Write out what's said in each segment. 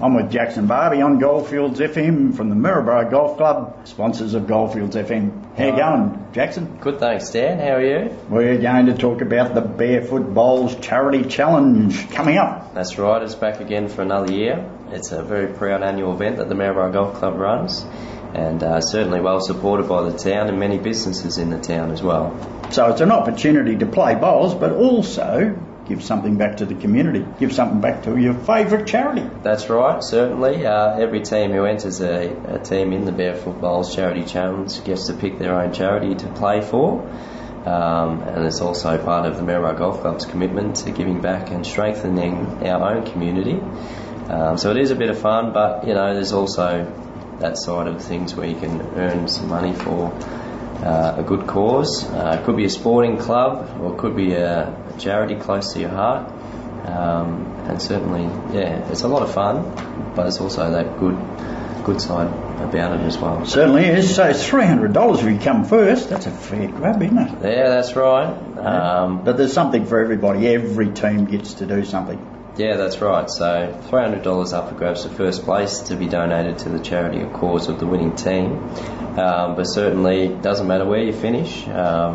I'm with Jackson Barbie on Goldfields FM from the Maryborough Golf Club, sponsors of Goldfields FM. How you going, Jackson? Good, thanks, Dan. How are you? We're going to talk about the Barefoot Bowls Charity Challenge coming up. That's right, it's back again for another year. It's a very proud annual event that the Maryborough Golf Club runs, and certainly well supported by the town and many businesses in the town as well. So it's an opportunity to play bowls, but also give something back to the community, give something back to your favourite charity. That's right, certainly. Every team who enters a team in the Barefoot Bowls Charity Challenge gets to pick their own charity to play for. And it's also part of the Maryborough Golf Club's commitment to giving back and strengthening our own community. So it is a bit of fun, but there's also that side of things where you can earn some money for a good cause. It could be a sporting club, or it could be a charity close to your heart. And certainly, it's a lot of fun, but it's also that good side about it as well. Certainly is. So it's $300 if you come first. That's a fair grab, isn't it? Yeah, that's right. But there's something for everybody. Every team gets to do something. Yeah, that's right. So $300 up for grabs for first place to be donated to the charity or cause of the winning team. But certainly it doesn't matter where you finish.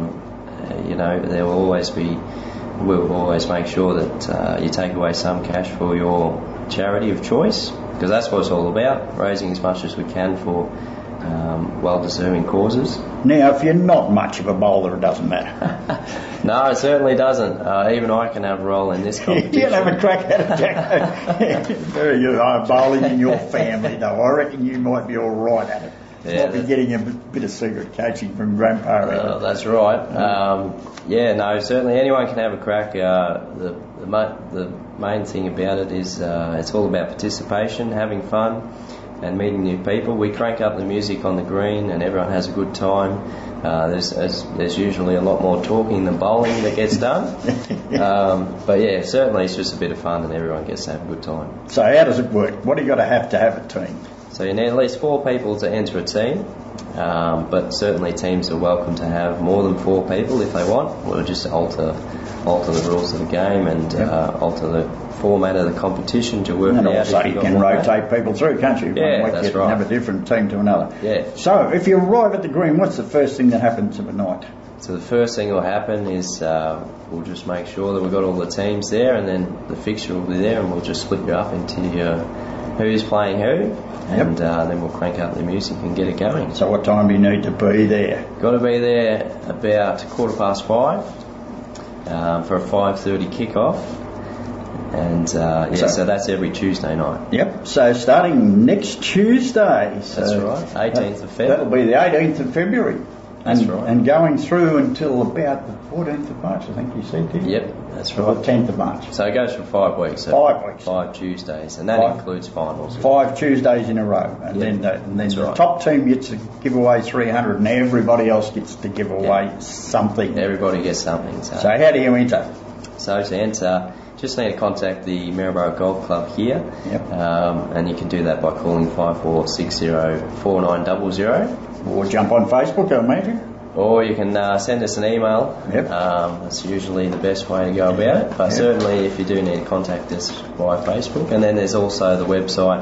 There will always be. We'll always make sure that you take away some cash for your charity of choice, because that's what it's all about, raising as much as we can for well-deserving causes. Now, if you're not much of a bowler, it doesn't matter. No, it certainly doesn't. Even I can have a role in this competition. You can have a crack at it, Jack. Very good. Bowling in your family, though. I reckon you might be all right at it. Yeah, might be getting a bit of secret coaching from Grandpa. That's right. Certainly anyone can have a crack. The main thing about it is it's all about participation, having fun, and meeting new people. We crank up the music on the green, and everyone has a good time. There's usually a lot more talking than bowling that gets done. But certainly it's just a bit of fun, and everyone gets to have a good time. So how does it work? What do you got to have a team? So you need at least 4 people to enter a team, but certainly teams are welcome to have more than 4 people if they want. We'll just alter the rules of the game and alter the format of the competition to work and out. Also you can rotate people through, can't you? Yeah, One week that's you can right. have a different team to another. Yeah. So if you arrive at the green, what's the first thing that happens overnight? So the first thing that will happen is we'll just make sure that we've got all the teams there, and then the fixture will be there, and we'll just split you up into who's playing who, and then we'll crank up the music and get it going. So what time do you need to be there? Got to be there about 5:15 for a 5:30 kick-off, and so that's every Tuesday night. Yep, so starting next Tuesday. That's right, 18th of February. That'll be the 18th of February. That's right. And going through until about the 14th of March, I think you said, didn't you? Yep, that's right. The 10th of March. So it goes for 5 weeks. So 5 weeks. 5 Tuesdays, and that includes finals. 5 Tuesdays in a row. And then the top team gets to give away 300, and everybody else gets to give away something. Everybody gets something. So how do you enter? So to enter, just need to contact the Maryborough Golf Club here, and you can do that by calling 5460 4900. Or jump on Facebook, I imagine. Or you can send us an email. Yep. That's usually the best way to go about it. But certainly if you do need to contact us via Facebook. And then there's also the website,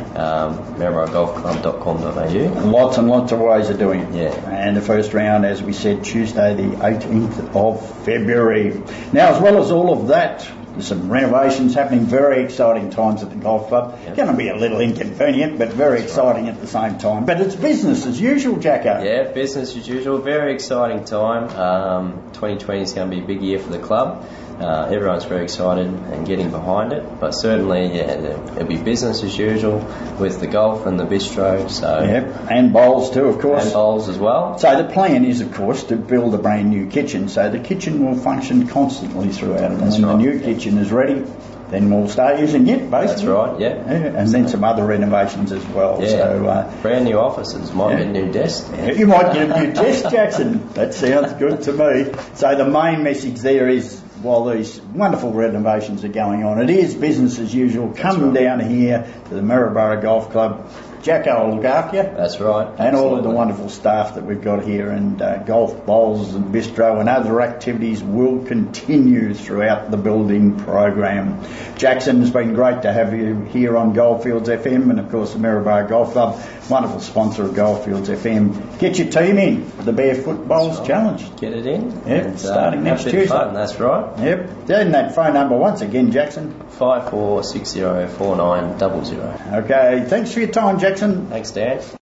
maryborough.golfclub.com.au. Lots and lots of ways of doing it. Yeah. And the first round, as we said, Tuesday the 18th of February. Now, as well as all of that, there's some renovations happening, very exciting times at the golf club. Yep. Going to be a little inconvenient, but very exciting at the same time. But it's business as usual, Jacko. Yeah, business as usual. Very exciting time. 2020 is going to be a big year for the club. Everyone's very excited and getting behind it. But certainly, it'll be business as usual with the golf and the bistro. So and bowls too, of course. And bowls as well. So the plan is, of course, to build a brand new kitchen. So the kitchen will function constantly throughout. And when the new kitchen is ready, then we'll start using it, basically. That's right, yeah. And then some other renovations as well. Yeah. So, brand new offices. Might get a new desk. You might get a new desk, Jackson. That sounds good to me. So the main message there is, while these wonderful renovations are going on, it is business as usual. Come down here to the Maryborough Golf Club. Jacko will look after you. That's right. And all of the Absolutely. wonderful staff that we've got here, and golf bowls and bistro and other activities will continue throughout the building program. Jackson, it's been great to have you here on Goldfields FM, and of course the Maryborough Golf Club, wonderful sponsor of Goldfields FM. Get your team in for the Barefoot Bowls Challenge. Get it in. Yep, and, starting next have a bit of Tuesday. fun, that's right. Yep. Then that phone number once again, Jackson. 54604900. Okay, thanks for your time, Jackson. Thanks, Dan.